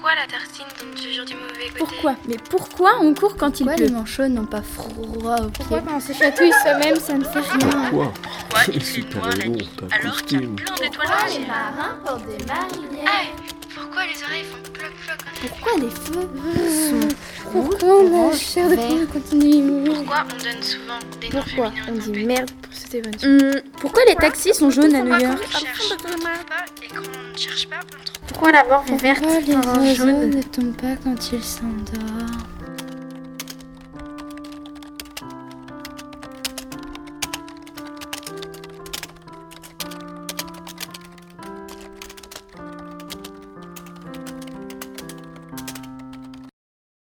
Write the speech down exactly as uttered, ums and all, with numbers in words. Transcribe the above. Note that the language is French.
Pourquoi la tartine tombe toujours du mauvais côté? Pourquoi? Mais pourquoi on court quand il Pourquoi pleut? les manchots n'ont pas froid aux pieds? Pourquoi quand on se chatouille soi-même, ça ne fait rien? Pourquoi? Pourquoi il fait noir la nuit alors qu'il y a plein d'étoiles dans le ciel? marins portent des marinières? Ah, pourquoi les oreilles font ploc-ploc quand il Pourquoi les feux sont Pourquoi la orange, chair de vert? poule continue? Pourquoi on donne souvent des noms Pourquoi féminins on dit trompés? merde pour cette éventure? Hum, pourquoi les taxis sont jaunes à New Quand York? on cherche, on trouve pas, et quand on ne cherche pas, on trouve. Pourquoi la mort est verte? Pourquoi les pendant oiseaux jaune? ne tombent pas quand ils s'endorment?